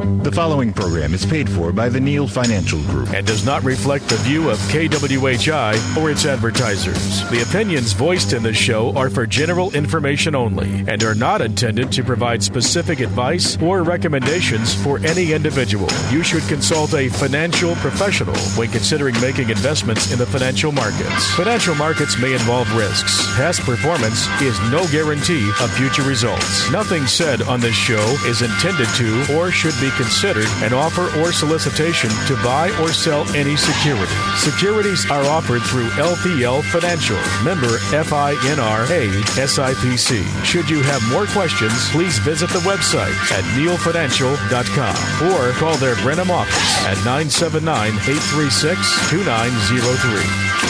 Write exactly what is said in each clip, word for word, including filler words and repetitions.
The following program is paid for by the Neal Financial Group and does not reflect the view of K W H I or its advertisers. The opinions voiced in this show are for general information only and are not intended to provide specific advice or recommendations for any individual. You should consult a financial professional when considering making investments in the financial markets. Financial markets may involve risks. Past performance is no guarantee of future results. Nothing said on this show is intended to or should be considered an offer or solicitation to buy or sell any security. Securities are offered through L P L Financial, member FINRA S I P C. Should you have more questions, please visit the website at neal financial dot com or call their Brenham office at nine seven nine, eight three six, two nine zero three.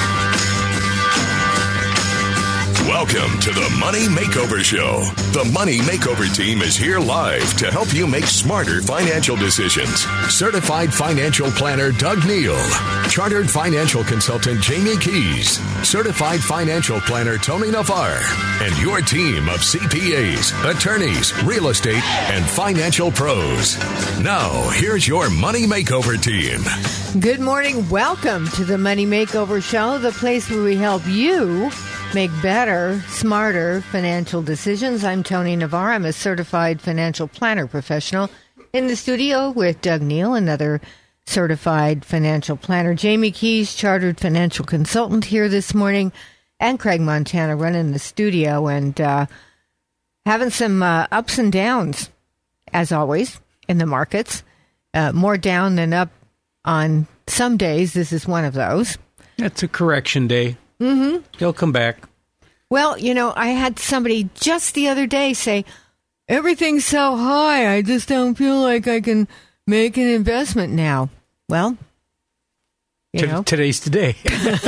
Welcome to the Money Makeover Show. The Money Makeover team is here live to help you make smarter financial decisions. Certified financial planner Doug Neal, chartered financial consultant Jamie Keys, certified financial planner Tony Navarre, and your team of C P As, attorneys, real estate, and financial pros. Now, here's your Money Makeover team. Good morning. Welcome to the Money Makeover Show, the place where we help you make better, smarter financial decisions. I'm Tony Navarre. I'm a certified financial planner professional in the studio with Doug Neal, another certified financial planner. Jamie Keys, chartered financial consultant here this morning, and Craig Montana running the studio and uh, having some uh, ups and downs, as always, in the markets. Uh, more down than up on some days. This is one of those. That's a correction day. Mm-hmm. He'll come back. Well, you know, I had somebody just the other day say, everything's so high, I just don't feel like I can make an investment now. Well, you T- know. Today's today.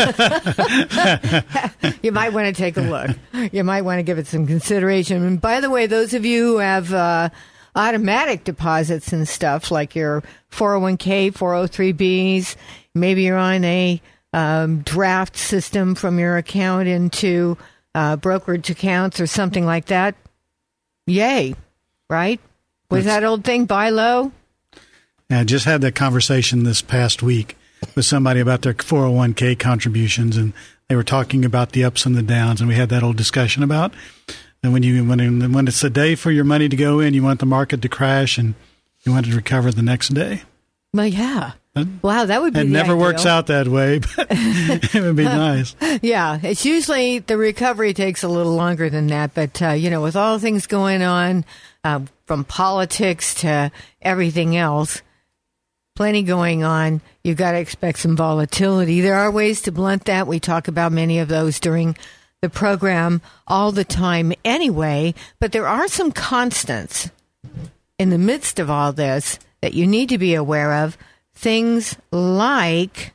You might want to take a look. You might want to give it some consideration. And by the way, those of you who have uh, automatic deposits and stuff, like your four oh one k, four oh three b's, maybe you're on a Um, draft system from your account into uh, brokerage accounts or something like that. Yay, right? Was That's, that old thing, buy low? I just had that conversation this past week with somebody about their four oh one k contributions, and they were talking about the ups and the downs, and we had that old discussion about and when you when when it's a day for your money to go in, you want the market to crash, and you want it to recover the next day. Well, yeah. Wow, that would be It the never ideal. works out that way, but it would be nice. Yeah, it's usually the recovery takes a little longer than that. But, uh, you know, with all things going on, uh, from politics to everything else, plenty going on, you've got to expect some volatility. There are ways to blunt that. We talk about many of those during the program all the time anyway. But there are some constants in the midst of all this that you need to be aware of. Things like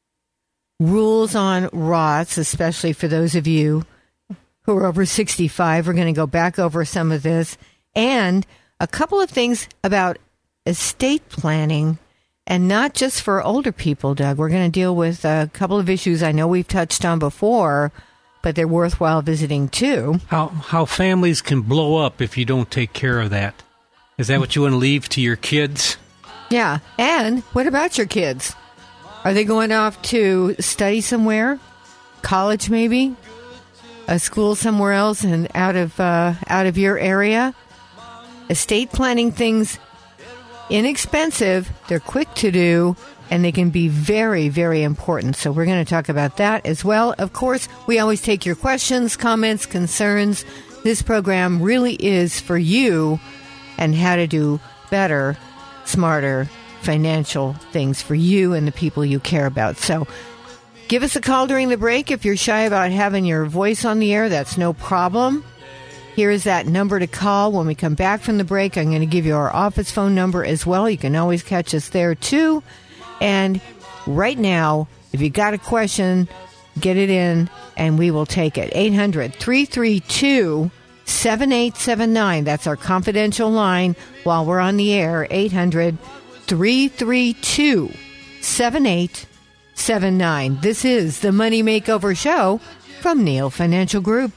rules on Roths, especially for those of you who are over sixty-five. We're going to go back over some of this. And a couple of things about estate planning, and not just for older people, Doug. We're going to deal with a couple of issues I know we've touched on before, but they're worthwhile visiting too. How how families can blow up if you don't take care of that. Is that what you want to leave to your kids? Yeah. And what about your kids? Are they going off to study somewhere? College, maybe? A school somewhere else and out of uh, out of your area? Estate planning things, inexpensive, they're quick to do, and they can be very, very important. So we're going to talk about that as well. Of course, we always take your questions, comments, concerns. This program really is for you and how to do better, smarter financial things for you and the people you care about. So give us a call during the break. If you're shy about having your voice on the air, that's no problem. Here is that number to call. When we come back from the break, I'm going to give you our office phone number as well. You can always catch us there too. And right now, if you got a question, get it in and we will take it. eight hundred, three three two, seven eight seven nine. That's our confidential line while we're on the air. eight hundred, three three two, seven eight seven nine. This is the Money Makeover Show from Neal Financial Group.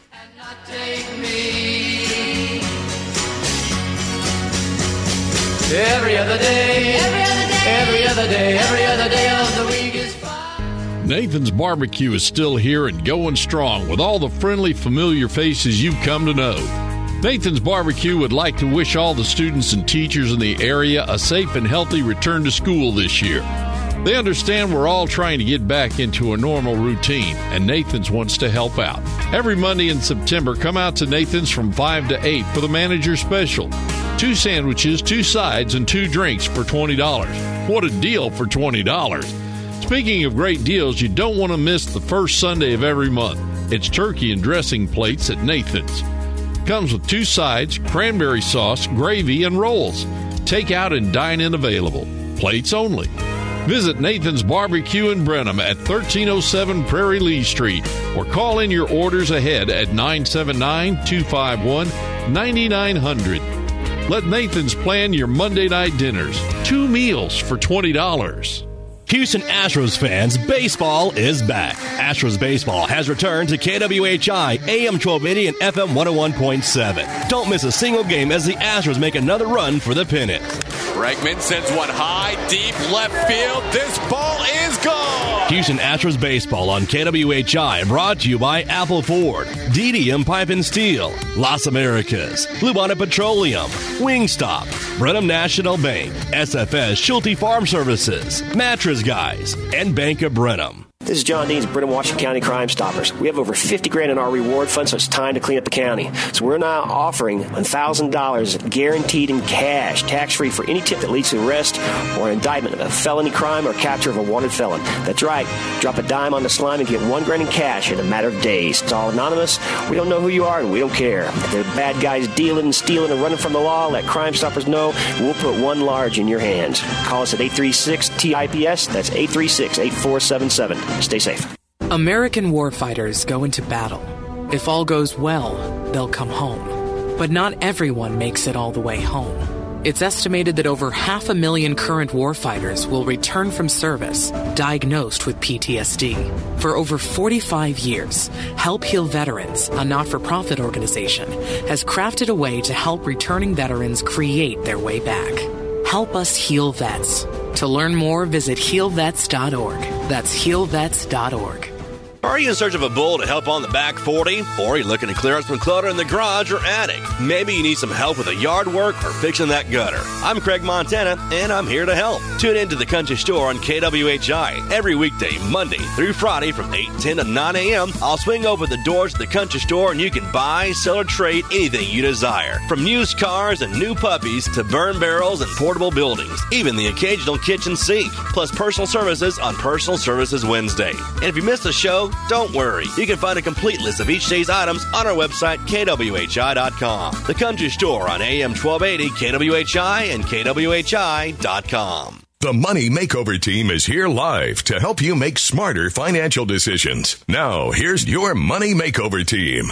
Every other day, every other day, every other day, every other day of the week is fine. Nathan's Barbecue is still here and going strong with all the friendly, familiar faces you've come to know. Nathan's Barbecue would like to wish all the students and teachers in the area a safe and healthy return to school this year. They understand we're all trying to get back into a normal routine, and Nathan's wants to help out. Every Monday in September, come out to Nathan's from five to eight for the manager special. Two sandwiches, two sides, and two drinks for twenty dollars. What a deal for twenty dollars. Speaking of great deals, you don't want to miss the first Sunday of every month. It's turkey and dressing plates at Nathan's. Comes with two sides, cranberry sauce, gravy, and rolls. Takeout and dine-in available. Plates only. Visit Nathan's Barbecue in Brenham at thirteen oh seven Prairie Lee Street or call in your orders ahead at nine seven nine, two five one, nine nine zero zero. Let Nathan's plan your Monday night dinners. Two meals for twenty dollars. Houston Astros fans, baseball is back. Astros baseball has returned to K W H I, A M twelve eighty and F M one oh one point seven. Don't miss a single game as the Astros make another run for the pennant. Bregman sends one high, deep left field. This ball is gone. Houston Astros baseball on K W H I, brought to you by Apple Ford, D D M Pipe and Steel, Las Americas, Lubana Petroleum, Wingstop, Brenham National Bank, S F S Schulte Farm Services, Mattress Guys, and Bank of Brenham. This is John Deans, Brenham, Washington County Crime Stoppers. We have over fifty grand in our reward fund, so it's time to clean up the county. So we're now offering one thousand dollars guaranteed in cash, tax-free for any tip that leads to arrest or indictment of a felony crime or capture of a wanted felon. That's right. Drop a dime on the slime and get one grand in cash in a matter of days. It's all anonymous. We don't know who you are, and we don't care. If the bad guys dealing and stealing and running from the law, let Crime Stoppers know. We'll put one large in your hands. Call us at eight three six T I P S. That's eight three six, eight four seven seven. Stay safe. American warfighters go into battle. If all goes well, they'll come home. But not everyone makes it all the way home. It's estimated that over half a million current warfighters will return from service diagnosed with P T S D. For over forty-five years, Help Heal Veterans, a not-for-profit organization, has crafted a way to help returning veterans create their way back. Help us heal vets. To learn more, visit heal vets dot org. That's heal vets dot org. Are you in search of a bull to help on the back forty? Or are you looking to clear out some clutter in the garage or attic? Maybe you need some help with the yard work or fixing that gutter. I'm Craig Montana, and I'm here to help. Tune in to the Country Store on K W H I every weekday, Monday through Friday from eight ten to nine a.m. I'll swing over the doors of the Country Store, and you can buy, sell, or trade anything you desire. From used cars and new puppies to burn barrels and portable buildings, even the occasional kitchen sink, plus personal services on Personal Services Wednesday. And if you missed the show, don't worry. You can find a complete list of each day's items on our website, K W H I dot com. The Country Store on A M twelve eighty, K W H I, and K W H I dot com. The Money Makeover Team is here live to help you make smarter financial decisions. Now, here's your Money Makeover Team.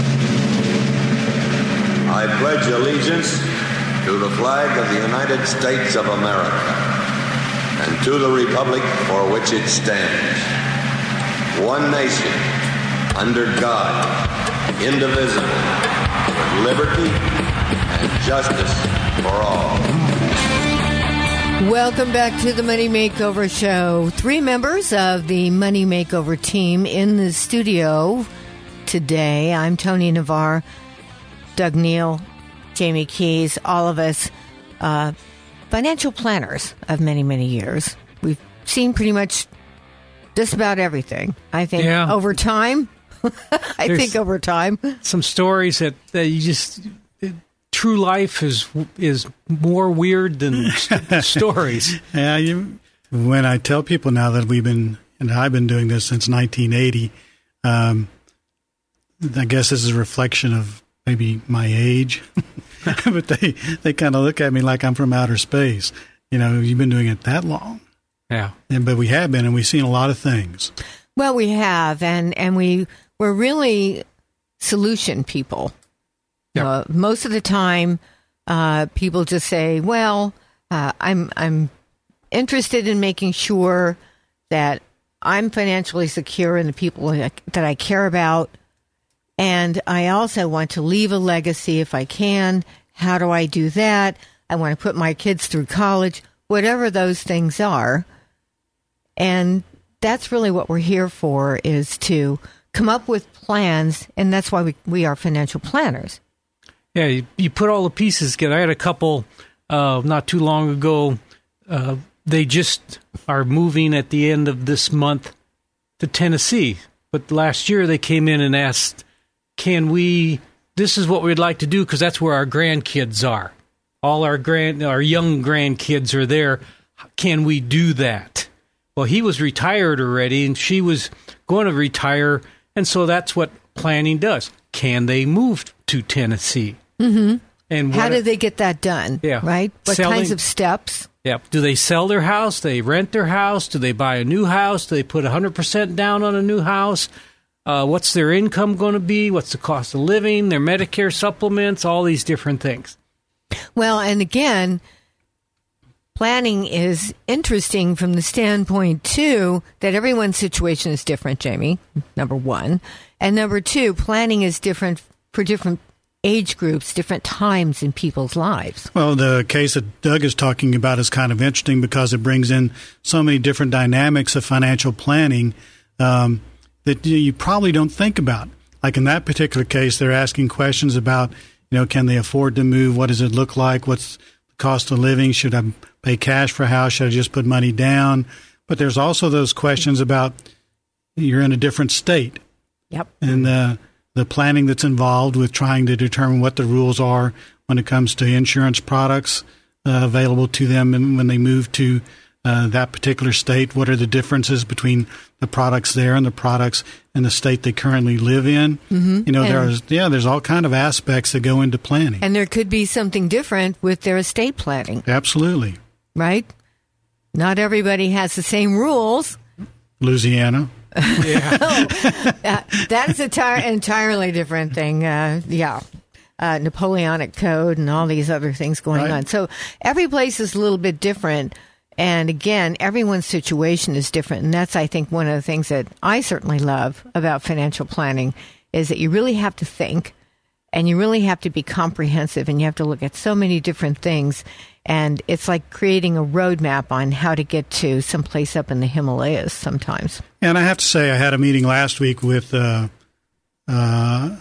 I pledge allegiance to the flag of the United States of America and to the republic for which it stands, one nation, under God, indivisible, with liberty and justice for all. Welcome back to the Money Makeover Show. Three members of the Money Makeover team in the studio today. I'm Tony Navarre, Doug Neal, Jamie Keys, all of us uh, financial planners of many, many years. We've seen pretty much just about everything. I think yeah. over time, I There's think over time. Some stories that, that you just, it, true life is is more weird than stories. Yeah, you, when I tell people now that we've been, and I've been doing this since nineteen eighty, um, I guess this is a reflection of maybe my age, but they, they kind of look at me like I'm from outer space. You know, you've been doing it that long. Yeah. And, but we have been, and we've seen a lot of things. Well, we have, and, and we, we're really solution people. Yep. Uh, most of the time, uh, people just say, well, uh, I'm I'm interested in making sure that I'm financially secure in the people that I care about, and I also want to leave a legacy if I can. How do I do that? I want to put my kids through college, whatever those things are. And that's really what we're here for, is to come up with plans, and that's why we, we are financial planners. Yeah, you, you put all the pieces together. I had a couple uh, not too long ago. Uh, they just are moving at the end of this month to Tennessee. But last year they came in and asked, can we, this is what we'd like to do, because that's where our grandkids are. All our grand, our young grandkids are there. Can we do that? Well, he was retired already, and she was going to retire, and so that's what planning does. Can they move to Tennessee? Mm-hmm. And how what, do they get that done? Yeah. Right? What Selling, kinds of steps? Yeah. Do they sell their house? Do they rent their house? Do they buy a new house? Do they put one hundred percent down on a new house? Uh, what's their income going to be? What's the cost of living? Their Medicare supplements? All these different things. Well, and again, planning is interesting from the standpoint, too, that everyone's situation is different, Jamie, number one. And number two, planning is different for different age groups, different times in people's lives. Well, the case that Doug is talking about is kind of interesting because it brings in so many different dynamics of financial planning um, that you probably don't think about. Like in that particular case, they're asking questions about, you know, can they afford to move? What does it look like? What's the cost of living? Should I pay cash for a house? Should I just put money down? But there's also those questions about you're in a different state. Yep. And uh, the planning that's involved with trying to determine what the rules are when it comes to insurance products uh, available to them and when they move to uh, that particular state. What are the differences between the products there and the products in the state they currently live in? Mm-hmm. You know, and, there's yeah, there's all kind of aspects that go into planning. And there could be something different with their estate planning. Absolutely. Right? Not everybody has the same rules. Louisiana. Yeah. oh, uh, that's an enti- entirely different thing. Uh, yeah. Uh, Napoleonic Code and all these other things going right. on. So every place is a little bit different. And again, everyone's situation is different. And that's, I think, one of the things that I certainly love about financial planning is that you really have to think and you really have to be comprehensive and you have to look at so many different things. And it's like creating a roadmap on how to get to someplace up in the Himalayas sometimes. And I have to say, I had a meeting last week with uh, uh,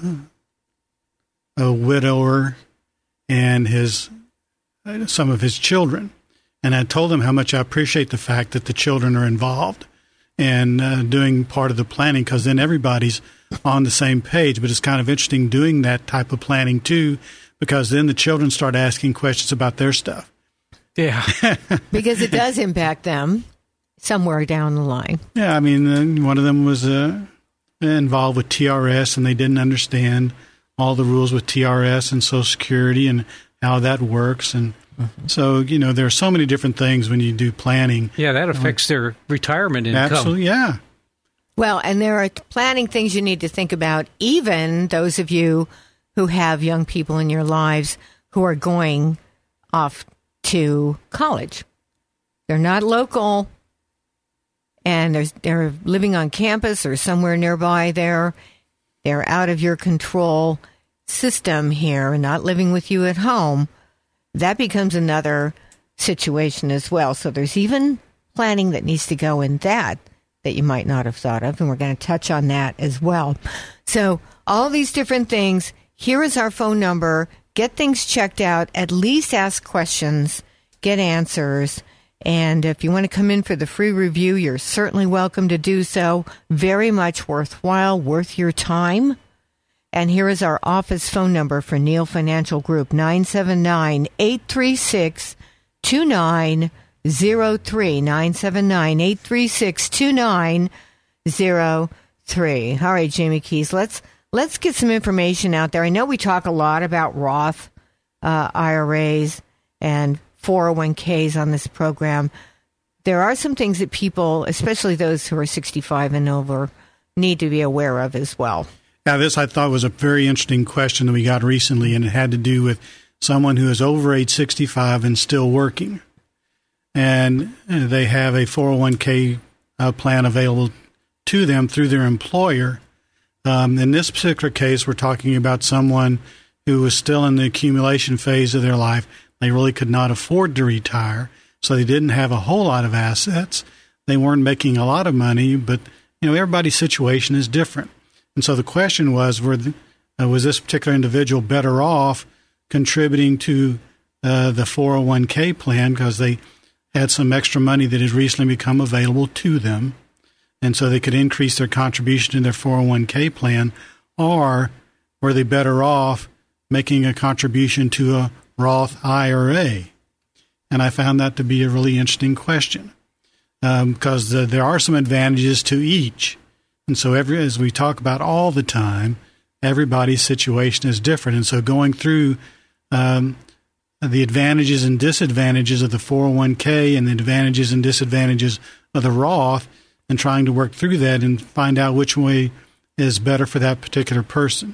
a widower and his some of his children. And I told them how much I appreciate the fact that the children are involved and uh, doing part of the planning, because then everybody's on the same page. But it's kind of interesting doing that type of planning, too, because then the children start asking questions about their stuff. Yeah. Because it does impact them somewhere down the line. Yeah, I mean, uh, one of them was uh, involved with T R S, and they didn't understand all the rules with T R S and Social Security and how that works. And mm-hmm. so, you know, there are so many different things when you do planning. Yeah, that affects their retirement income. Absolutely, yeah. Well, and there are planning things you need to think about, even those of you who have young people in your lives who are going off to college. They're not local, and they're, they're living on campus or somewhere nearby there. They're out of your control system here, not living with you at home. That becomes another situation as well. So there's even planning that needs to go in that that you might not have thought of, and we're going to touch on that as well. So all these different things. Here is our phone number. Get things checked out. At least ask questions. Get answers. And if you want to come in for the free review, you're certainly welcome to do so. Very much worthwhile, worth your time. And here is our office phone number for Neal Financial Group, nine seven nine, eight three six, two nine zero three, nine seven nine, eight three six, two nine zero three. All right, Jamie Keys, let's let's get some information out there. I know we talk a lot about Roth uh, I R As and four oh one k's on this program. There are some things that people, especially those who are sixty-five and over, need to be aware of as well. Now, this I thought was a very interesting question that we got recently, and it had to do with someone who is over age sixty-five and still working. And they have a four oh one k uh, plan available to them through their employer. Um, in this particular case, we're talking about someone who was still in the accumulation phase of their life. They really could not afford to retire, so they didn't have a whole lot of assets. They weren't making a lot of money, but you know everybody's situation is different. And so the question was, were the, uh, was this particular individual better off contributing to uh, the four oh one k plan because they had some extra money that had recently become available to them, and so they could increase their contribution to their four oh one k plan, or were they better off making a contribution to a Roth I R A? And I found that to be a really interesting question um, because the, there are some advantages to each. And so every, as we talk about all the time, everybody's situation is different. And so going through um, the advantages and disadvantages of the four oh one k and the advantages and disadvantages of the Roth and trying to work through that and find out which way is better for that particular person.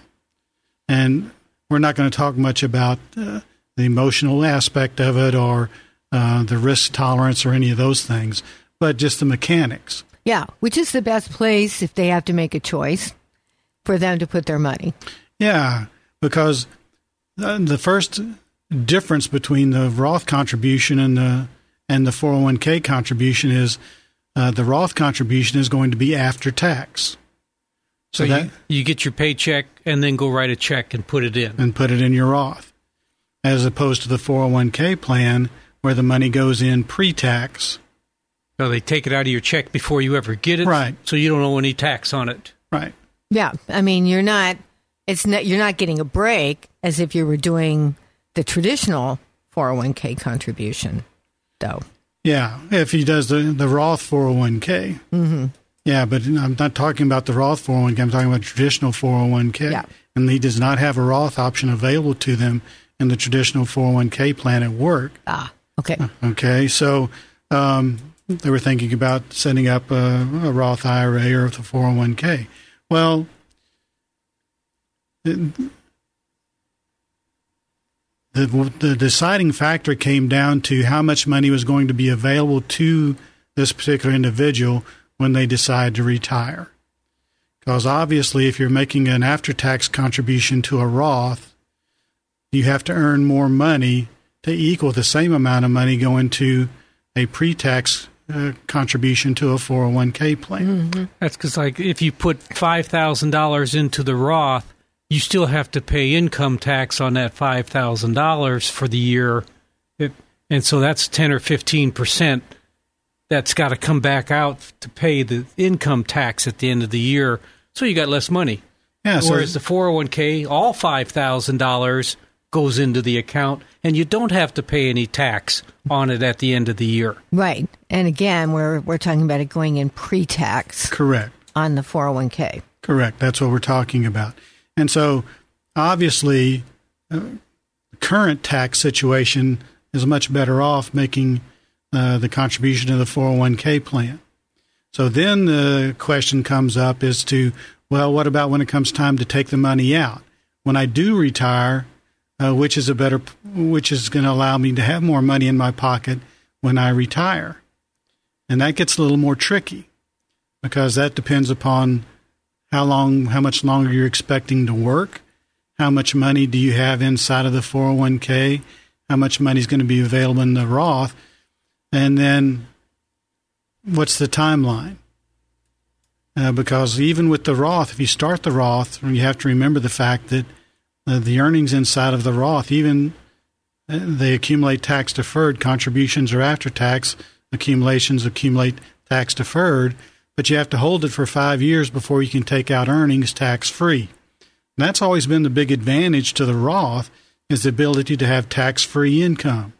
And we're not going to talk much about uh, the emotional aspect of it or uh, the risk tolerance or any of those things, but just the mechanics. Yeah, which is the best place if they have to make a choice for them to put their money. Yeah, because the, the first difference between the Roth contribution and the and the four oh one k contribution is uh, the Roth contribution is going to be after tax. So, so that, you, you get your paycheck and then go write a check and put it in. And put it in your Roth, as opposed to the four oh one k plan where the money goes in pre-tax. So they take it out of your check before you ever get it, right? So you don't owe any tax on it, right? Yeah, I mean you're not. It's not. You're not getting a break as if you were doing the traditional four oh one k contribution, though. Yeah, if he does the the Roth four oh one k. Mm-hmm. Yeah, but I'm not talking about the Roth four oh one k. I'm talking about traditional four oh one k. Yeah. And he does not have a Roth option available to them in the traditional four oh one k plan at work. Ah, okay. Okay, so um, they were thinking about setting up a, a Roth I R A or the four oh one k. Well, the, the, the deciding factor came down to how much money was going to be available to this particular individual when they decide to retire. Because obviously, if you're making an after-tax contribution to a Roth, you have to earn more money to equal the same amount of money going to a pre-tax uh, contribution to a four oh one k plan. Mm-hmm. That's because, like, if you put five thousand dollars into the Roth, you still have to pay income tax on that five thousand dollars for the year. It, and so that's ten or fifteen percent. That's got to come back out to pay the income tax at the end of the year, so you got less money. Yeah, Whereas so, the four oh one k, all five thousand dollars goes into the account, and you don't have to pay any tax on it at the end of the year. Right. And again, we're we're talking about it going in pre-tax. Correct. On the four oh one k. Correct. That's what we're talking about. And so, obviously, uh, the current tax situation is much better off making Uh, the contribution to the four oh one k plan. So then the question comes up is to, well, what about when it comes time to take the money out? When I do retire, uh, which is a better, which is going to allow me to have more money in my pocket when I retire? And that gets a little more tricky because that depends upon how long, how much longer you're expecting to work, how much money do you have inside of the four oh one k, how much money is going to be available in the Roth. And then what's the timeline? Uh, because even with the Roth, if you start the Roth, you have to remember the fact that uh, the earnings inside of the Roth, even uh, they accumulate tax deferred. Contributions are after tax. Accumulations accumulate tax deferred. But you have to hold it for five years before you can take out earnings tax free. And that's always been the big advantage to the Roth is the ability to have tax free income.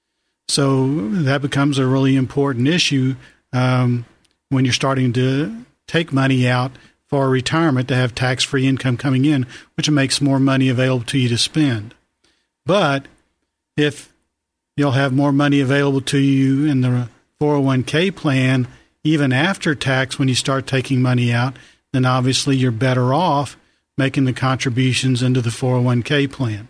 So that becomes a really important issue um, when you're starting to take money out for retirement to have tax-free income coming in, which makes more money available to you to spend. But if you'll have more money available to you in the four oh one k plan, even after tax when you start taking money out, then obviously you're better off making the contributions into the four oh one k plan.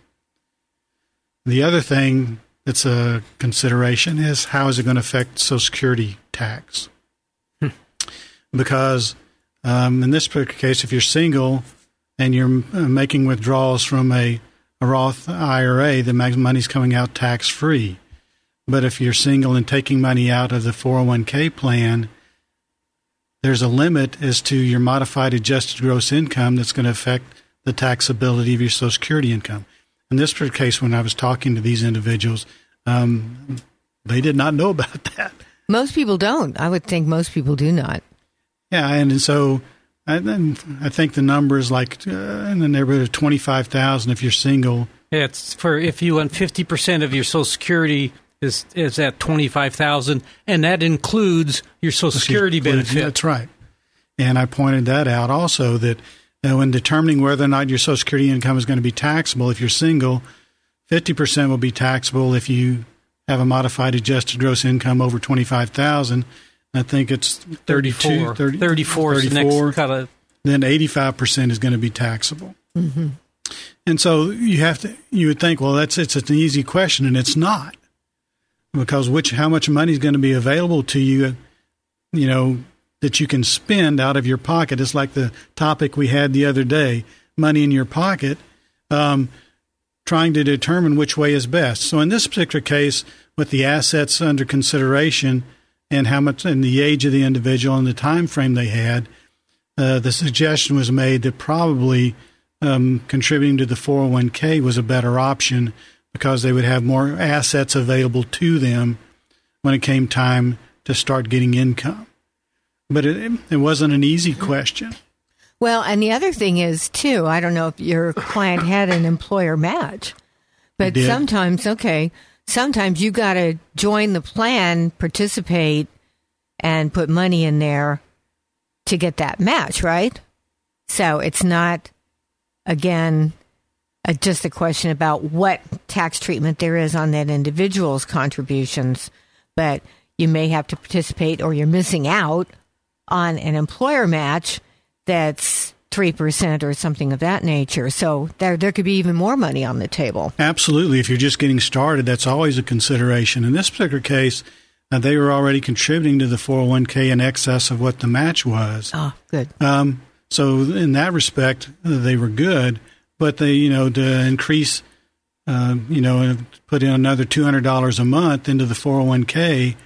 The other thing that's a consideration is how is it going to affect Social Security tax? Hmm. Because um, in this particular case, if you're single and you're making withdrawals from a, a Roth I R A, the money's coming out tax-free. But if you're single and taking money out of the four oh one k plan, there's a limit as to your modified adjusted gross income that's going to affect the taxability of your Social Security income. In this particular case, when I was talking to these individuals, um, they did not know about that. Most people don't. I would think most people do not. Yeah, and, and so I, I think the number is like uh, in the neighborhood of twenty-five thousand if you're single. Yeah, it's for if you want fifty percent of your Social Security is is at twenty-five thousand, and that includes your Social Security benefit. That's right. And I pointed that out also, that uh, when determining whether or not your Social Security income is going to be taxable, if you're single, fifty percent will be taxable if you have a modified adjusted gross income over twenty-five thousand dollars. I think it's thirty-two, thirty, thirty-four, thirty-four. Next kinda. Then eighty-five percent is going to be taxable. Mm-hmm. And so you have to, you would think, well, that's it's an easy question, and it's not, because which how much money is going to be available to you, you know, that you can spend out of your pocket. It's like the topic we had the other day, money in your pocket, um, trying to determine which way is best. So in this particular case, with the assets under consideration and how much and the age of the individual and the time frame they had, uh, the suggestion was made that probably um, contributing to the four oh one k was a better option, because they would have more assets available to them when it came time to start getting income. But it, it wasn't an easy question. Well, and the other thing is, too, I don't know if your client had an employer match, but sometimes, okay, sometimes you got to join the plan, participate, and put money in there to get that match, right? So it's not, again, uh, just a question about what tax treatment there is on that individual's contributions, but you may have to participate, or you're missing out on an employer match that's three percent or something of that nature. So there there could be even more money on the table. Absolutely. If you're just getting started, that's always a consideration. In this particular case, uh, they were already contributing to the four oh one k in excess of what the match was. Oh, good. Um, so in that respect, uh, they were good. But they, you know, to increase, uh, you know, put in another two hundred dollars a month into the four oh one k,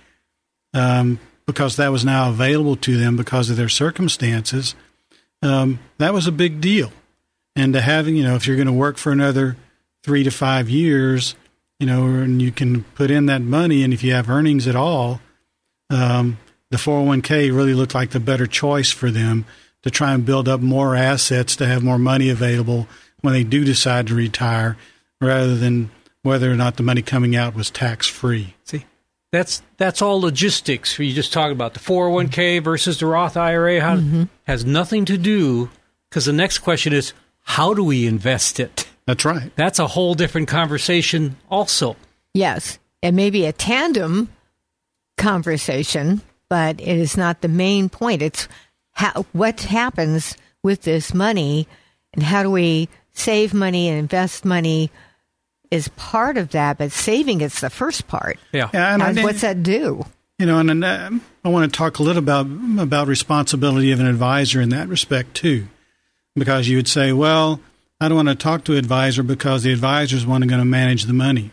um, because that was now available to them because of their circumstances, um, that was a big deal. And to have, you know, if you're going to work for another three to five years, you know, and you can put in that money, and if you have earnings at all, um, the four oh one k really looked like the better choice for them to try and build up more assets, to have more money available when they do decide to retire, rather than whether or not the money coming out was tax-free. See, that's that's all logistics. You just talk about the four oh one k versus the Roth I R A. How, mm-hmm. Has nothing to do, because the next question is, how do we invest it? That's right. That's a whole different conversation also. Yes, it may be a tandem conversation, but it is not the main point. It's how, what happens with this money, and how do we save money and invest money is part of that, but saving is the first part. Yeah. yeah and how, I, what's that do? You know, and, and uh, I want to talk a little about about responsibility of an advisor in that respect too, because you would say, well, I don't want to talk to an advisor because the advisor is one going to manage the money.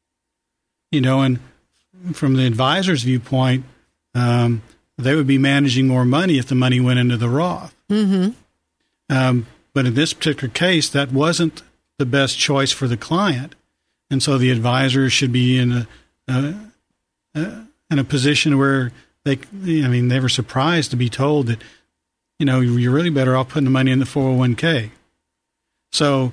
You know, and from the advisor's viewpoint, um, they would be managing more money if the money went into the Roth. Mm-hmm. Um, but in this particular case, that wasn't the best choice for the client. And so the advisor should be in a, a, a in a position where they, I mean, they were surprised to be told that, you know, you're really better off putting the money in the four oh one k. So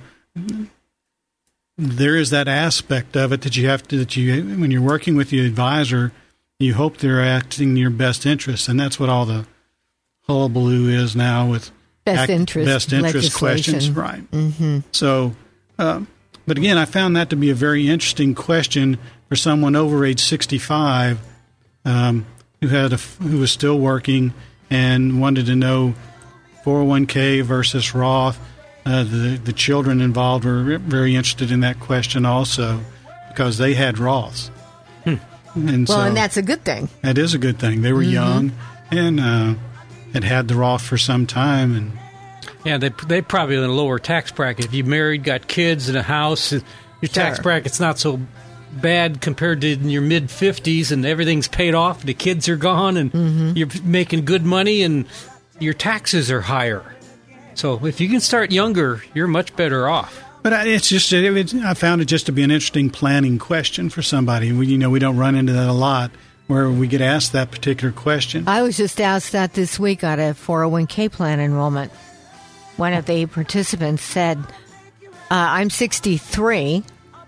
there is that aspect of it that you have to, that you, when you're working with the advisor, you hope they're acting in your best interest. And that's what all the hullabaloo is now with best act, interest, best interest questions. Right. Mm-hmm. So, um, but again, I found that to be a very interesting question for someone over age sixty-five, um, who had a, who was still working and wanted to know four oh one k versus Roth. Uh, the the children involved were very interested in that question also, because they had Roths. Hmm. And well, so, and that's a good thing. That is a good thing. They were mm-hmm. young and uh, had had the Roth for some time, and Yeah, they they probably in a lower tax bracket. If you married, got kids, and a house, your tax Sure. bracket's not so bad compared to in your mid fifties, and everything's paid off. The kids are gone, and Mm-hmm. you're making good money, and your taxes are higher. So if you can start younger, you're much better off. But I- it's just, it, it, I found it just to be an interesting planning question for somebody. We, you know, we don't run into that a lot where we get asked that particular question. I was just asked that this week at a four oh one k plan enrollment. One of the participants said, uh, I'm sixty-three,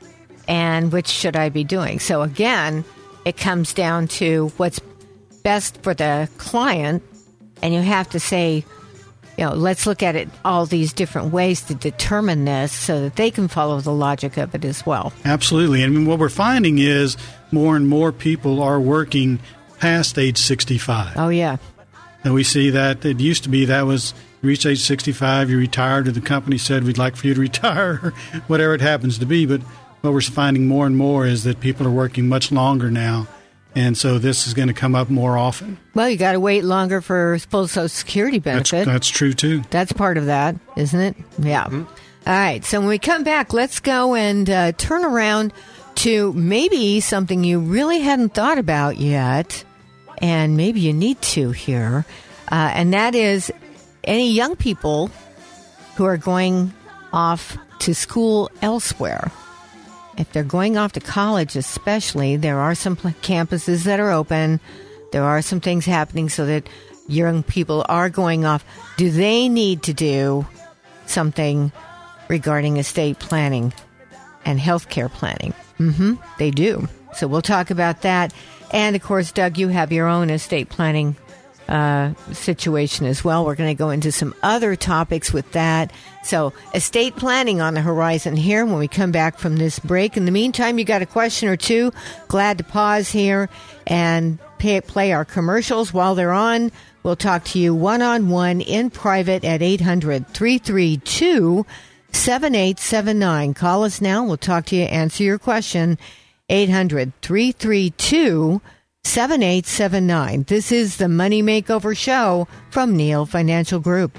and which should I be doing? So again, it comes down to what's best for the client, and you have to say, you know, let's look at it all these different ways to determine this so that they can follow the logic of it as well. Absolutely. And what we're finding is more and more people are working past age sixty-five. Oh, yeah. And we see that it used to be that was you reach age sixty-five, you retired, or the company said we'd like for you to retire, or whatever it happens to be. But what we're finding more and more is that people are working much longer now. And so this is going to come up more often. Well, you got to wait longer for full Social Security That's, benefit. that's true, too. That's part of that, isn't it? Yeah. All right. So when we come back, let's go and uh, turn around to maybe something you really hadn't thought about yet, and maybe you need to here. Uh, and that is any young people who are going off to school elsewhere. If they're going off to college especially, there are some pl- campuses that are open. There are some things happening so that young people are going off. Do they need to do something regarding estate planning and healthcare planning? Mm-hmm, they do. So we'll talk about that. And, of course, Doug, you have your own estate planning uh, situation as well. We're going to go into some other topics with that. So estate planning on the horizon here when we come back from this break. In the meantime, you got a question or two. Glad to pause here and pay, play our commercials while they're on. We'll talk to you one-on-one in private at eight hundred, three three two, seven eight seven nine. Call us now. We'll talk to you, answer your question. eight hundred, three three two, seven eight seven nine. This is the Money Makeover Show from Neal Financial Group.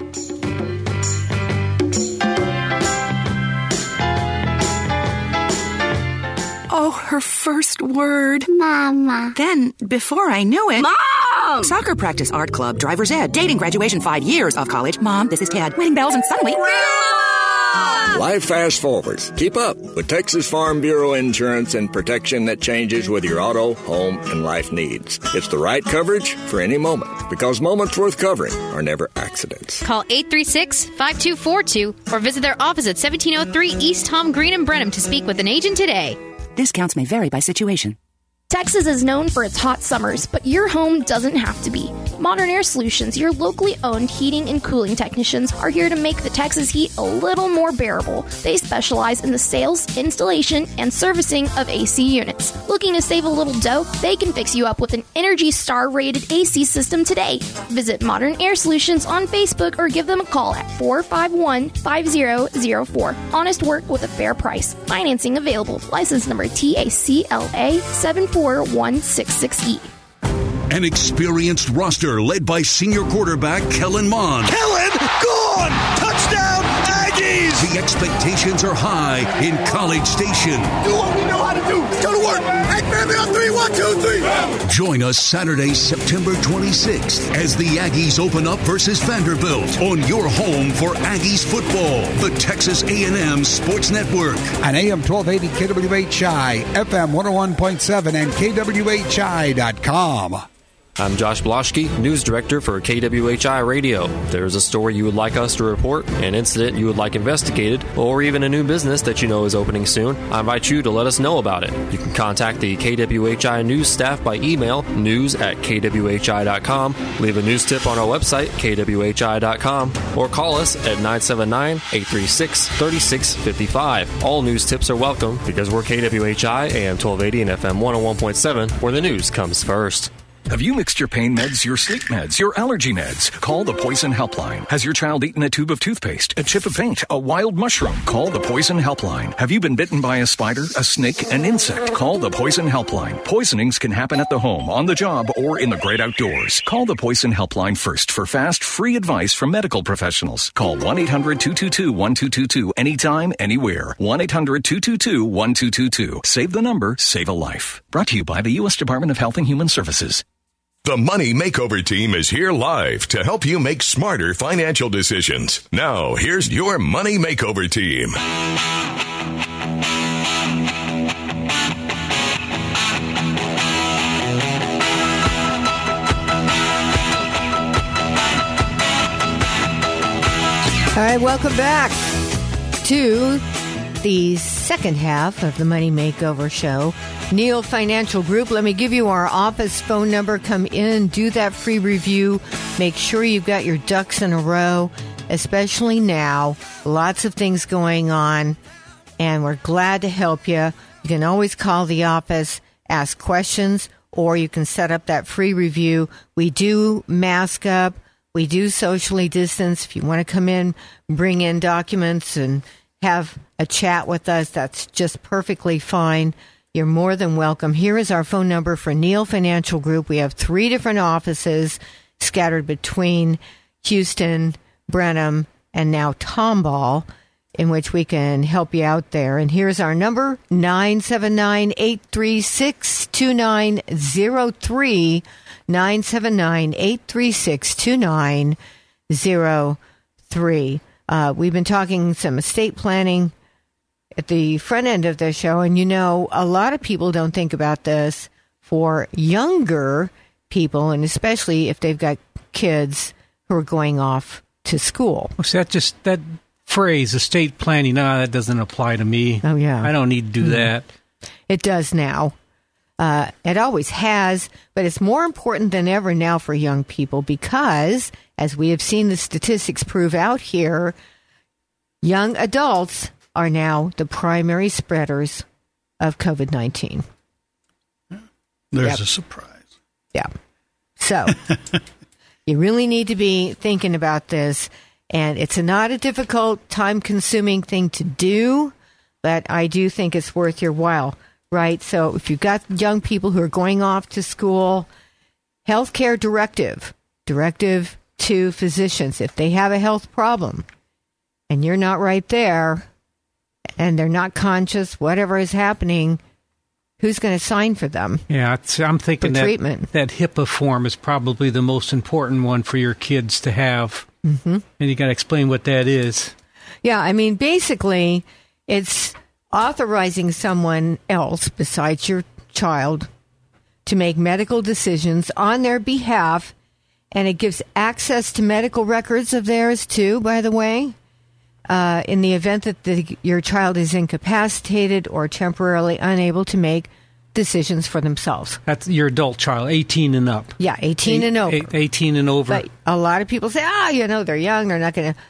Oh, her first word. Mama. Then, before I knew it... Mom! Soccer practice, art club, driver's ed, dating, graduation, five years of college. Mom, this is Ted. Wedding bells, and suddenly... Life fast forwards. Keep up with Texas Farm Bureau insurance and protection that changes with your auto, home, and life needs. It's the right coverage for any moment, because moments worth covering are never accidents. Call eight three six, five two four two or visit their office at seventeen oh three East Tom Green in Brenham to speak with an agent today. Discounts may vary by situation. Texas is known for its hot summers, but your home doesn't have to be. Modern Air Solutions, your locally owned heating and cooling technicians, are here to make the Texas heat a little more bearable. They specialize in the sales, installation, and servicing of A C units. Looking to save a little dough? They can fix you up with an Energy Star rated A C system today. Visit Modern Air Solutions on Facebook or give them a call at four five one, five zero zero four. Honest work with a fair price. Financing available. License number T A C L A seven four one six six E. An experienced roster led by senior quarterback Kellen Mond. Kellen, gone! Touchdown, Aggies! The expectations are high in College Station. Do what we know how to do. Let's go to work. Hey, family on three. One, two, three. Join us Saturday, September twenty-sixth, as the Aggies open up versus Vanderbilt on your home for Aggies football, the Texas A and M Sports Network. On A M twelve eighty K W H I, F M one oh one point seven, and K W H I dot com. I'm Josh Bloschke, News Director for K W H I Radio. If there's a story you would like us to report, an incident you would like investigated, or even a new business that you know is opening soon, I invite you to let us know about it. You can contact the K W H I News staff by email, news at K W H I dot com, leave a news tip on our website, K W H I dot com, or call us at nine seven nine, eight three six, three six five five. All news tips are welcome because we're K W H I, A M twelve eighty and F M one oh one point seven, where the news comes first. Have you mixed your pain meds, your sleep meds, your allergy meds? Call the Poison Helpline. Has your child eaten a tube of toothpaste, a chip of paint, a wild mushroom? Call the Poison Helpline. Have you been bitten by a spider, a snake, an insect? Call the Poison Helpline. Poisonings can happen at the home, on the job, or in the great outdoors. Call the Poison Helpline first for fast, free advice from medical professionals. Call one eight hundred two two two one two two two anytime, anywhere. one eight hundred two two two one two two two. Save the number, save a life. Brought to you by the U S Department of Health and Human Services. The Money Makeover Team is here live to help you make smarter financial decisions. Now, here's your Money Makeover Team. All right, welcome back to the second half of the Money Makeover Show. Neil Financial Group, let me give you our office phone number. Come in, do that free review. Make sure you've got your ducks in a row, especially now. Lots of things going on, and we're glad to help you. You can always call the office, ask questions, or you can set up that free review. We do mask up. We do socially distance. If you want to come in, bring in documents and have a chat with us, that's just perfectly fine. You're more than welcome. Here is our phone number for Neil Financial Group. We have three different offices scattered between Houston, Brenham, and now Tomball, in which we can help you out there. And here's our number, nine seven nine, eight three six, two nine zero three, nine seven nine, eight three six, two nine zero three. Uh, we've been talking some estate planning at the front end of the show, and you know, a lot of people don't think about this for younger people, and especially if they've got kids who are going off to school. So that just that phrase, estate planning, no, that doesn't apply to me. Oh, yeah. I don't need to do mm-hmm. that. It does now. Uh, it always has, but it's more important than ever now for young people because, as we have seen the statistics prove out here, young adults are now the primary spreaders of COVID nineteen. There's yep. a surprise. Yeah. So you really need to be thinking about this. And it's not a difficult, time-consuming thing to do, but I do think it's worth your while, right? So if you've got young people who are going off to school, healthcare directive, directive to physicians, if they have a health problem and you're not right there, and they're not conscious, whatever is happening, who's going to sign for them? Yeah, it's, I'm thinking that, treatment. that HIPAA form is probably the most important one for your kids to have. Mm-hmm. And you got to explain what that is. Yeah, I mean, basically, it's authorizing someone else besides your child to make medical decisions on their behalf, and it gives access to medical records of theirs, too, by the way. Uh, in the event that the, your child is incapacitated or temporarily unable to make decisions for themselves. That's your adult child, eighteen and up. Yeah, eighteen Eight, and over. eighteen and over. But a lot of people say, ah, you know, they're young, they're not going to...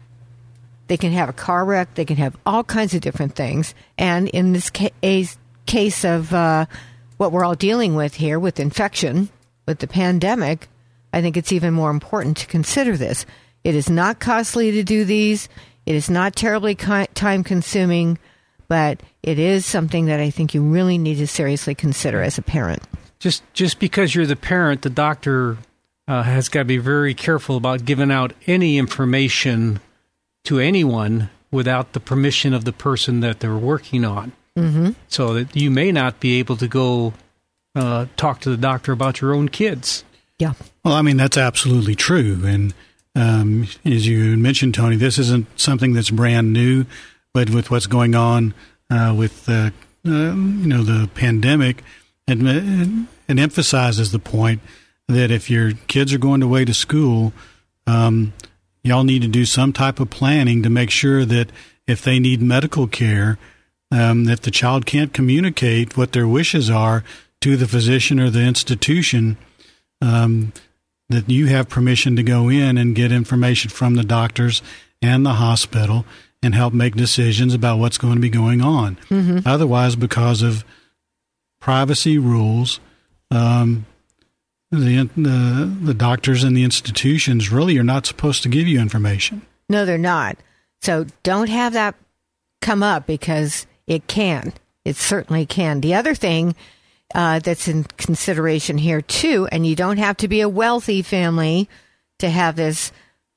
They can have a car wreck, they can have all kinds of different things. And in this ca- case of uh, what we're all dealing with here with infection, with the pandemic, I think it's even more important to consider this. It is not costly to do these. It is not terribly ki- time-consuming, but it is something that I think you really need to seriously consider as a parent. Just just because you're the parent, the doctor uh, has got to be very careful about giving out any information to anyone without the permission of the person that they're working on. Mm-hmm. So that you may not be able to go uh, talk to the doctor about your own kids. Yeah. Well, I mean, that's absolutely true. And Um, as you mentioned, Tony, this isn't something that's brand new, but with what's going on uh, with uh, uh, you know the pandemic, it, it emphasizes the point that if your kids are going away to school, um, y'all need to do some type of planning to make sure that if they need medical care, um, that the child can't communicate what their wishes are to the physician or the institution. Um, that you have permission to go in and get information from the doctors and the hospital and help make decisions about what's going to be going on. Mm-hmm. Otherwise, because of privacy rules, um, the, the the doctors and the institutions really are not supposed to give you information. No, they're not. So don't have that come up, because it can. It certainly can. The other thing uh, that's in consideration here, too, and you don't have to be a wealthy family to have this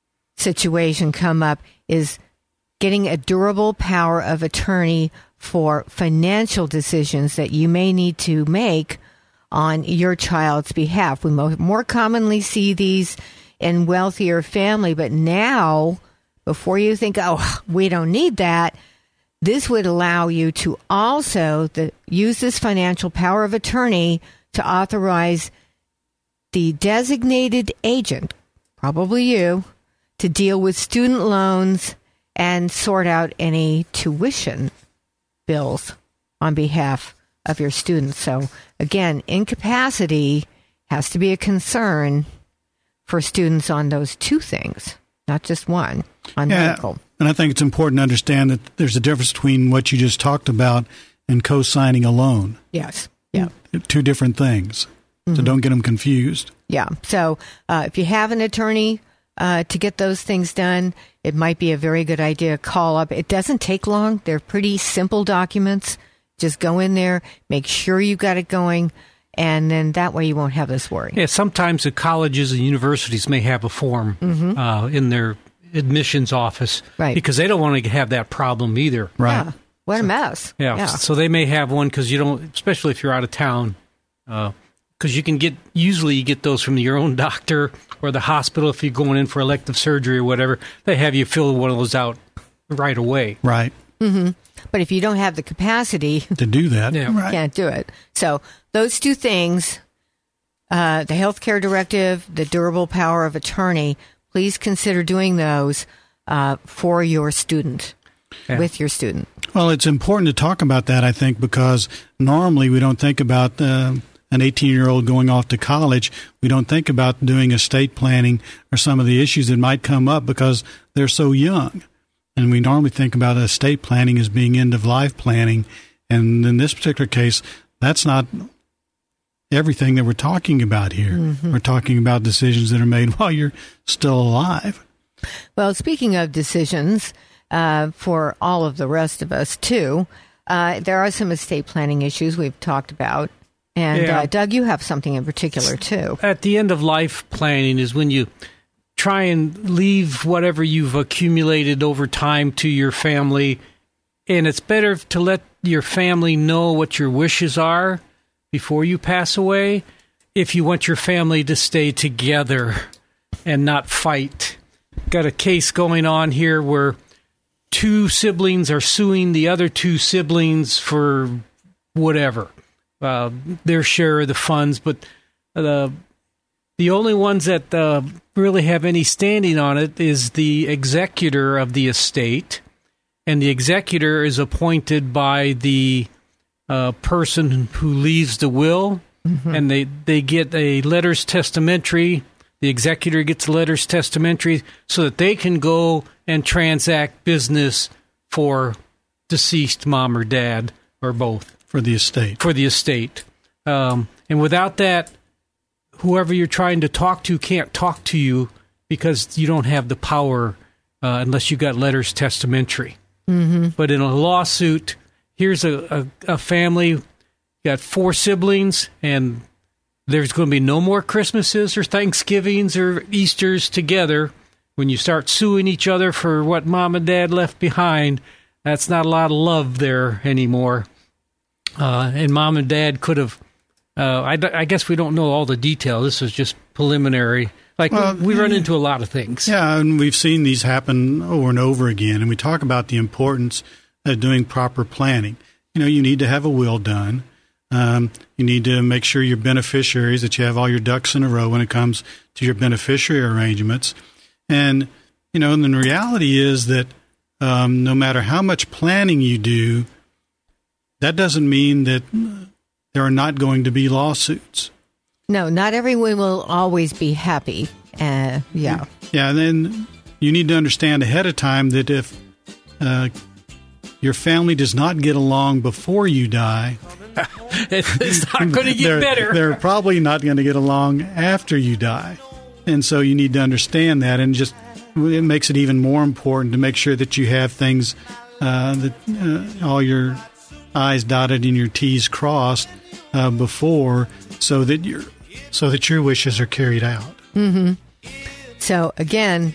situation come up, is getting a durable power of attorney for financial decisions that you may need to make on your child's behalf. We mo- more commonly see these in wealthier family, but now, before you think, oh, we don't need that, this would allow you to also the, use this financial power of attorney to authorize the designated agent, probably you, to deal with student loans and sort out any tuition bills on behalf of your students. So again, incapacity has to be a concern for students on those two things, not just one, on yeah, medical. And I think it's important to understand that there's a difference between what you just talked about and co-signing a loan. Yes. Yeah. Two different things. Mm-hmm. So don't get them confused. Yeah. So uh, if you have an attorney uh, to get those things done, it might be a very good idea to call up. It doesn't take long. They're pretty simple documents. Just go in there, make sure you got it going, and then that way you won't have this worry. Yeah, sometimes the colleges and universities may have a form mm-hmm. uh, in their admissions office, right? Because they don't want to have that problem either, right? Yeah. What a so, mess! Yeah, yeah, so they may have one because you don't, especially if you're out of town, because uh, you can get usually you get those from your own doctor or the hospital if you're going in for elective surgery or whatever. They have you fill one of those out right away, right? Mm-hmm. But if you don't have the capacity to do that, yeah. you can't do it. So those two things, uh, the healthcare directive, the durable power of attorney, please consider doing those uh, for your student, yeah. with your student. Well, it's important to talk about that, I think, because normally we don't think about uh, an eighteen-year-old going off to college. We don't think about doing estate planning or some of the issues that might come up because they're so young. And we normally think about estate planning as being end-of-life planning. And in this particular case, that's not everything that we're talking about here. Mm-hmm. We're talking about decisions that are made while you're still alive. Well, speaking of decisions, uh, for all of the rest of us, too, uh, there are some estate planning issues we've talked about. And, yeah. uh, Doug, you have something in particular, too. At the end of life planning is when you try and leave whatever you've accumulated over time to your family. And it's better to let your family know what your wishes are before you pass away if you want your family to stay together and not fight. Got a case going on here where two siblings are suing the other two siblings for whatever, uh, their share of the funds, but the the only ones that uh, really have any standing on it is the executor of the estate, and the executor is appointed by the uh, person who leaves the will, mm-hmm. and they, they get a letters testamentary. The executor gets a letters testamentary so that they can go and transact business for deceased mom or dad or both. For the estate. For the estate. Um, and without that, whoever you're trying to talk to can't talk to you because you don't have the power uh, unless you got letters testamentary. Mm-hmm. But in a lawsuit, here's a, a, a family, got four siblings, and there's going to be no more Christmases or Thanksgivings or Easters together. When you start suing each other for what mom and dad left behind, that's not a lot of love there anymore. Uh, and mom and dad could have, uh, I, I guess we don't know all the detail. This is just preliminary. Like, well, we run into a lot of things. Yeah, and we've seen these happen over and over again. And we talk about the importance of doing proper planning. You know, you need to have a will done. Um, you need to make sure your beneficiaries, that you have all your ducks in a row when it comes to your beneficiary arrangements. And, you know, and the reality is that um, no matter how much planning you do, that doesn't mean that there are not going to be lawsuits. No, not everyone will always be happy. Uh, yeah. Yeah, and then you need to understand ahead of time that if uh, your family does not get along before you die, it's not going to get they're, better. They're probably not going to get along after you die. And so you need to understand that, and just it makes it even more important to make sure that you have things, uh, that uh, all your I's dotted and your T's crossed uh, before, so that your so that your wishes are carried out. Mm-hmm. So again,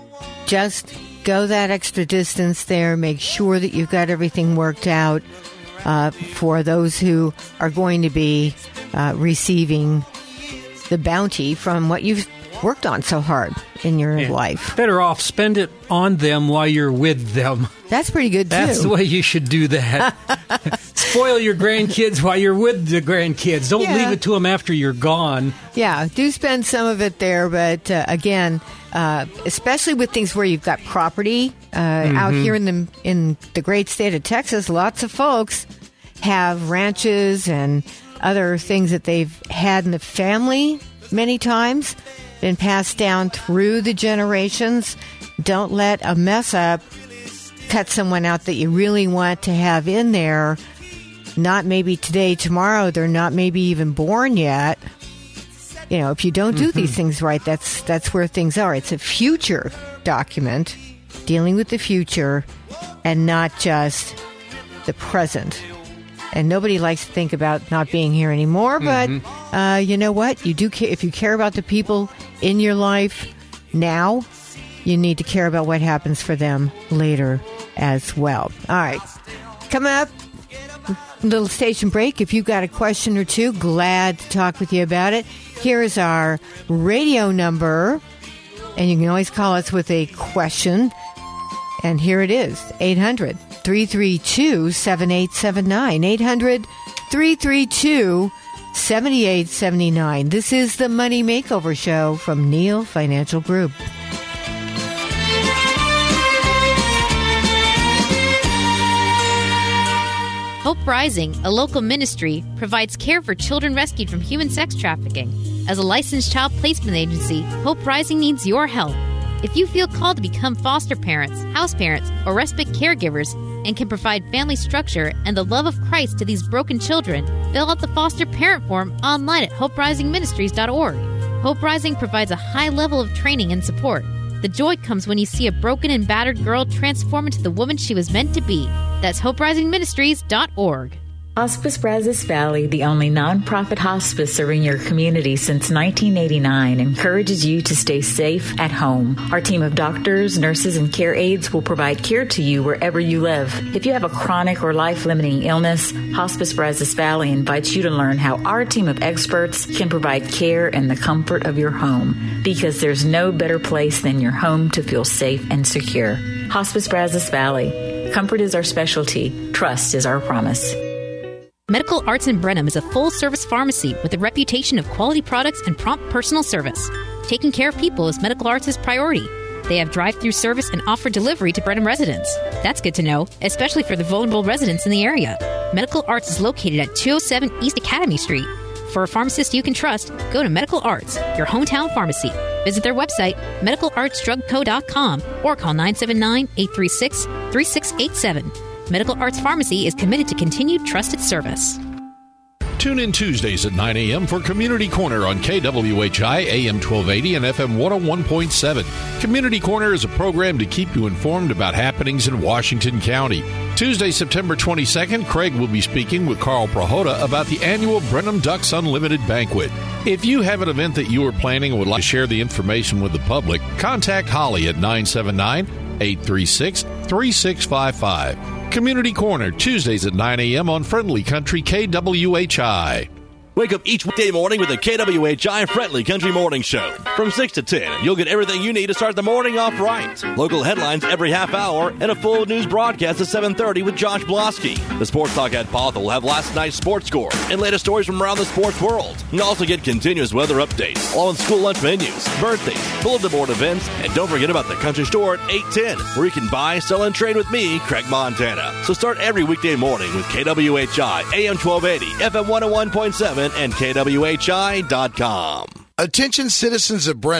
just go that extra distance there. Make sure that you've got everything worked out uh, for those who are going to be uh, receiving the bounty from what you've worked on so hard in your yeah. life. Better off spend it on them while you're with them. That's pretty good, too. That's the way you should do that. Spoil your grandkids while you're with the grandkids. Don't Yeah. leave it to them after you're gone. Yeah, do spend some of it there, but uh, again, uh, especially with things where you've got property uh, Mm-hmm. out here in the in the great state of Texas, lots of folks have ranches and other things that they've had in the family many times, been passed down through the generations. Don't let a mess up cut someone out that you really want to have in there. Not maybe today, tomorrow. They're not maybe even born yet. You know, if you don't do mm-hmm. these things right, that's that's where things are. It's a future document dealing with the future and not just the present. And nobody likes to think about not being here anymore. But mm-hmm. uh, you know what? You do care, if you care about the people in your life now, you need to care about what happens for them later as well. All right. Coming up, little station break. If you've got a question or two, glad to talk with you about it. Here's our radio number, and you can always call us with a question. And here it is, eight hundred, three three two, seven eight seven nine, eight hundred, three three two, seven eight seven nine. This is the Money Makeover Show from Neal Financial Group. Hope Rising, a local ministry, provides care for children rescued from human sex trafficking. As a licensed child placement agency, Hope Rising needs your help. If you feel called to become foster parents, house parents, or respite caregivers and can provide family structure and the love of Christ to these broken children, fill out the foster parent form online at hope rising ministries dot org. Hope Rising provides a high level of training and support. The joy comes when you see a broken and battered girl transform into the woman she was meant to be. That's hope rising ministries dot org. Hospice Brazos Valley, the only nonprofit hospice serving your community since nineteen eighty-nine, encourages you to stay safe at home. Our team of doctors, nurses, and care aides will provide care to you wherever you live. If you have a chronic or life-limiting illness, Hospice Brazos Valley invites you to learn how our team of experts can provide care in the comfort of your home, because there's no better place than your home to feel safe and secure. Hospice Brazos Valley. Comfort is our specialty. Trust is our promise. Medical Arts in Brenham is a full-service pharmacy with a reputation of quality products and prompt personal service. Taking care of people is Medical Arts' priority. They have drive-through service and offer delivery to Brenham residents. That's good to know, especially for the vulnerable residents in the area. Medical Arts is located at two oh seven East Academy Street. For a pharmacist you can trust, go to Medical Arts, your hometown pharmacy. Visit their website, medical arts drug co dot com, or call nine seven nine, eight three six, three six eight seven. Medical Arts Pharmacy is committed to continued trusted service. Tune in Tuesdays at nine a.m. for Community Corner on K W H I, A M twelve eighty and F M one oh one point seven. Community Corner is a program to keep you informed about happenings in Washington County. Tuesday, September twenty-second, Craig will be speaking with Carl Prahota about the annual Brenham Ducks Unlimited Banquet. If you have an event that you are planning and would like to share the information with the public, contact Holly at nine seven nine, eight three six, three six five five. Community Corner, Tuesdays at nine a.m. on Friendly Country K W H I. Wake up each weekday morning with the K W H I Friendly Country Morning Show. From six to ten, you'll get everything you need to start the morning off right. Local headlines every half hour and a full news broadcast at seven thirty with Josh Blosky. The Sports Talk at Potha will have last night's sports score and latest stories from around the sports world. You'll also get continuous weather updates, along with school lunch menus, birthdays, bulletin board events, and don't forget about the country store at eight ten, where you can buy, sell, and trade with me, Craig Montana. So start every weekday morning with K W H I, A M twelve eighty, F M one oh one point seven, and K W H I dot com. Attention citizens of Brenham.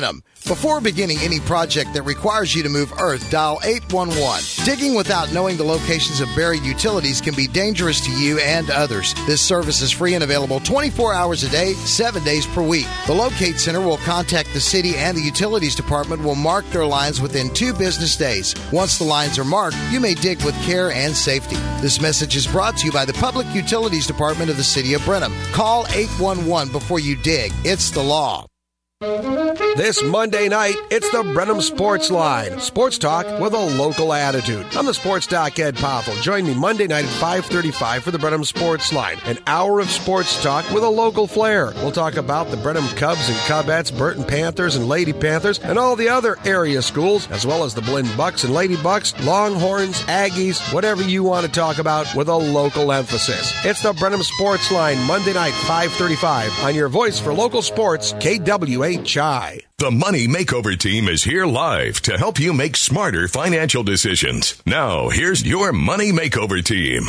Before beginning any project that requires you to move earth, dial eight one one. Digging without knowing the locations of buried utilities can be dangerous to you and others. This service is free and available twenty-four hours a day, seven days per week. The Locate Center will contact the city, and the utilities department will mark their lines within two business days. Once the lines are marked, you may dig with care and safety. This message is brought to you by the Public Utilities Department of the City of Brenham. Call eight one one before you dig. It's the law. This Monday night, it's the Brenham Sports Line. Sports talk with a local attitude. I'm the sports doc, Ed Poffel. Join me Monday night at five thirty-five for the Brenham Sports Line. An hour of sports talk with a local flair. We'll talk about the Brenham Cubs and Cubettes, Burton Panthers and Lady Panthers, and all the other area schools, as well as the Blinn Bucks and Lady Bucks, Longhorns, Aggies, whatever you want to talk about with a local emphasis. It's the Brenham Sports Line, Monday night, five thirty-five, on your voice for local sports, K W H I. The Money Makeover Team is here live to help you make smarter financial decisions. Now, here's your Money Makeover Team.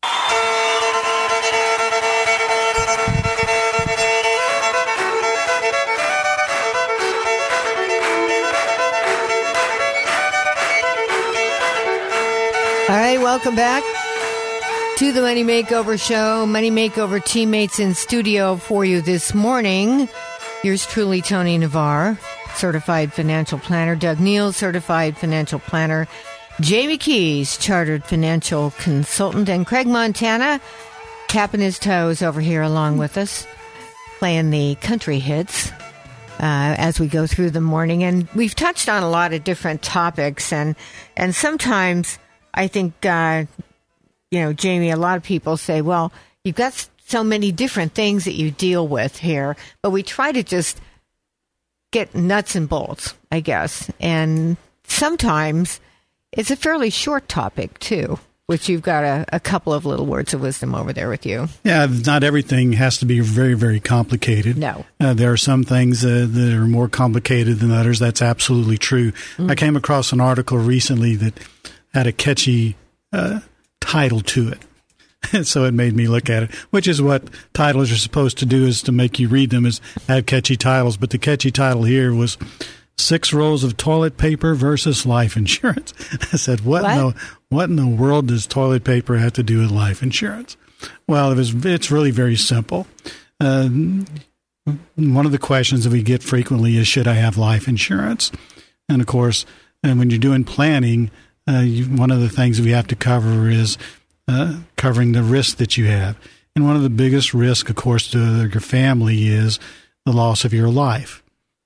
All right, welcome back to the Money Makeover Show. Money Makeover teammates in studio for you this morning. Yours truly, Tony Navarre, certified financial planner. Doug Neal, certified financial planner. Jamie Keys, chartered financial consultant. And Craig Montana, tapping his toes over here along with us, playing the country hits uh, as we go through the morning. And we've touched on a lot of different topics. And, and sometimes I think, uh, you know, Jamie, a lot of people say, well, you've got so many different things that you deal with here, but we try to just get nuts and bolts, I guess. And sometimes it's a fairly short topic, too, which you've got a, a couple of little words of wisdom over there with you. Yeah, not everything has to be very, very complicated. No. Uh, there are some things uh, that are more complicated than others. That's absolutely true. Mm-hmm. I came across an article recently that had a catchy uh, title to it. So it made me look at it, which is what titles are supposed to do, is to make you read them, is have catchy titles. But the catchy title here was Six Rolls of Toilet Paper versus Life Insurance. I said, what, what? In the, what in the world does toilet paper have to do with life insurance? Well, it was, it's really very simple. Uh, one of the questions that we get frequently is, should I have life insurance? And, of course, and when you're doing planning, uh, you, one of the things we have to cover is Uh, covering the risk that you have. And one of the biggest risks, of course, to your family is the loss of your life.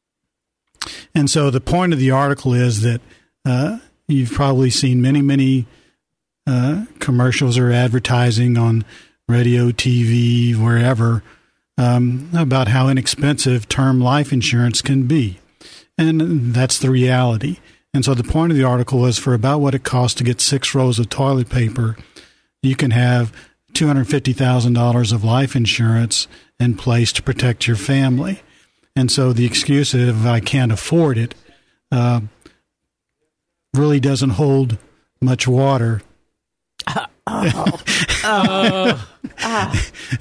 And so the point of the article is that uh, you've probably seen many, many uh, commercials or advertising on radio, T V, wherever, um, about how inexpensive term life insurance can be. And that's the reality. And so the point of the article was, for about what it costs to get six rolls of toilet paper, you can have two hundred fifty thousand dollars of life insurance in place to protect your family. And so the excuse that if I can't afford it uh, really doesn't hold much water. Uh, oh. uh, uh.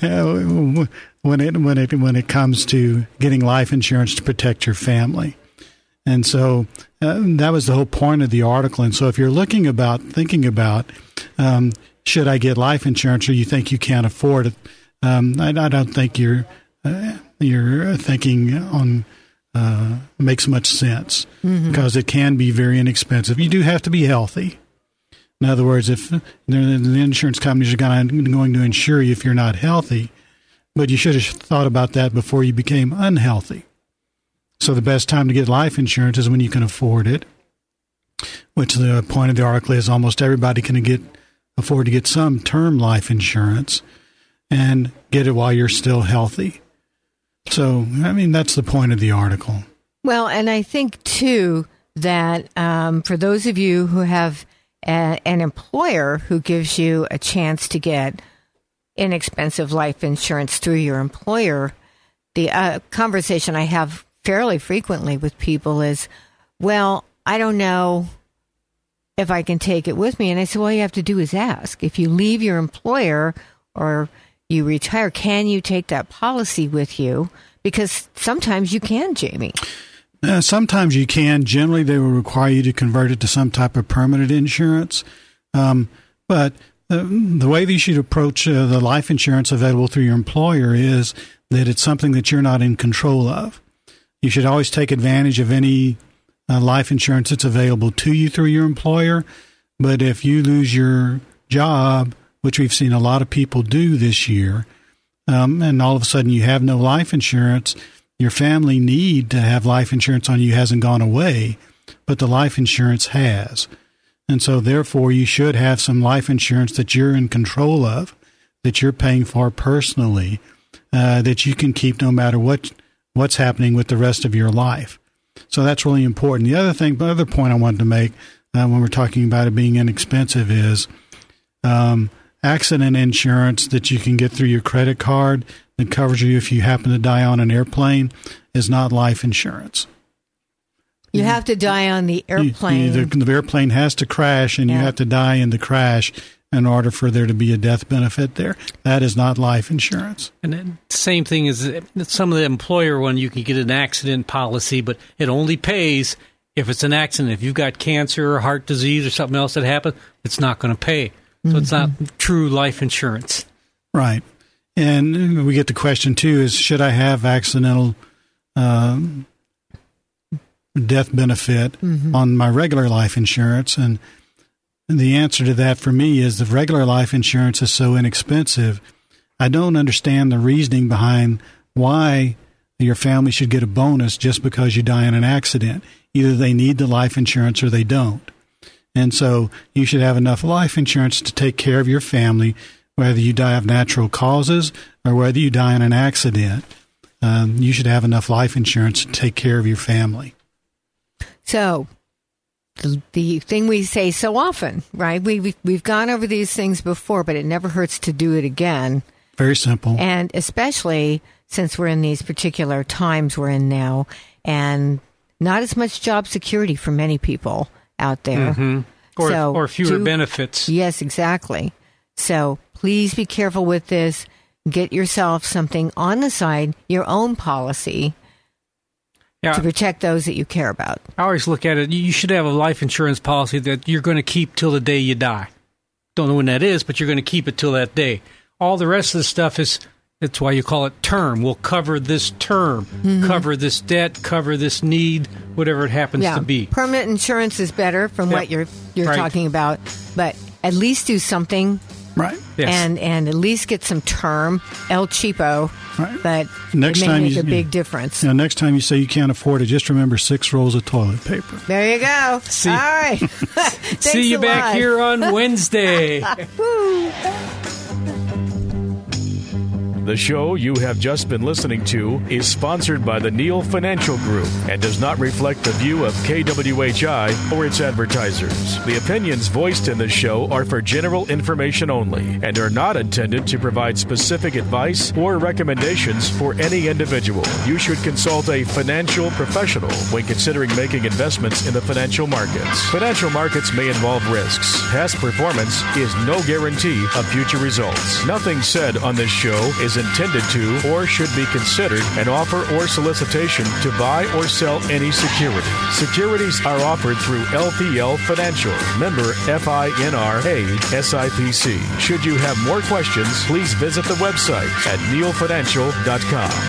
when it when it when it comes to getting life insurance to protect your family. And so uh, that was the whole point of the article. And so if you're looking about, thinking about, um, should I get life insurance, or you think you can't afford it, um, I, I don't think you're uh, you're thinking on uh, makes much sense, mm-hmm. because it can be very inexpensive. You do have to be healthy. In other words, if the, the insurance companies are gonna, going to insure you if you're not healthy, but you should have thought about that before you became unhealthy. So the best time to get life insurance is when you can afford it, which the point of the article is almost everybody can get afford to get some term life insurance and get it while you're still healthy. So, I mean, that's the point of the article. Well, and I think, too, that um, for those of you who have a, an employer who gives you a chance to get inexpensive life insurance through your employer, the uh, conversation I have fairly frequently with people is, well, I don't know if I can take it with me. And I said, well, all you have to do is ask. If you leave your employer or you retire, can you take that policy with you? Because sometimes you can, Jamie. Uh, sometimes you can. Generally, they will require you to convert it to some type of permanent insurance. Um, but the, the way that you should approach uh, the life insurance available through your employer is that it's something that you're not in control of. You should always take advantage of any uh, life insurance that's available to you through your employer. But if you lose your job, which we've seen a lot of people do this year, um, and all of a sudden you have no life insurance, your family need to have life insurance on you hasn't gone away, but the life insurance has. And so therefore you should have some life insurance that you're in control of, that you're paying for personally, uh, that you can keep no matter what what's happening with the rest of your life. So that's really important. The other thing, the other point I wanted to make uh, when we're talking about it being inexpensive is um, accident insurance that you can get through your credit card that covers you if you happen to die on an airplane is not life insurance. You have to die on the airplane. You, you, the, the airplane has to crash, and yeah. you have to die in the crash in order for there to be a death benefit there. That is not life insurance. And then same thing as some of the employer one, you can get an accident policy, but it only pays if it's an accident. If you've got cancer or heart disease or something else that happened, it's not going to pay. So mm-hmm. it's not true life insurance. Right. And we get the question, too, is should I have accidental um, death benefit mm-hmm. on my regular life insurance? And the answer to that for me is the regular life insurance is so inexpensive. I don't understand the reasoning behind why your family should get a bonus just because you die in an accident. Either they need the life insurance or they don't. And so you should have enough life insurance to take care of your family, whether you die of natural causes or whether you die in an accident. Um, you should have enough life insurance to take care of your family. So the, the thing we say so often, right? We, we, we've gone over these things before, but it never hurts to do it again. Very simple. And especially since we're in these particular times we're in now, and not as much job security for many people out there. Mm-hmm. Or, so or fewer do, benefits. Yes, exactly. So please be careful with this. Get yourself something on the side, your own policy, yeah. to protect those that you care about. I always look at it, you should have a life insurance policy that you're going to keep till the day you die. Don't know when that is, but you're going to keep it till that day. All the rest of the stuff is, that's why you call it term. We'll cover this term, mm-hmm. cover this debt, cover this need, whatever it happens yeah. to be. Permanent insurance is better from yep. what you're you're right. talking about, but at least do something. Right. Yes. And and at least get some term, El Cheapo, right. but next it may time make you, a big difference. You know, next time you say you can't afford it, just remember six rolls of toilet paper. There you go. See, All right. See you back lot. here on Wednesday. The show you have just been listening to is sponsored by the Neal Financial Group and does not reflect the view of K W H I or its advertisers. The opinions voiced in this show are for general information only and are not intended to provide specific advice or recommendations for any individual. You should consult a financial professional when considering making investments in the financial markets. Financial markets may involve risks. Past performance is no guarantee of future results. Nothing said on this show is intended to or should be considered an offer or solicitation to buy or sell any security. Securities are offered through L P L Financial, member F I N R A S I P C. Should you have more questions, please visit the website at neal financial dot com.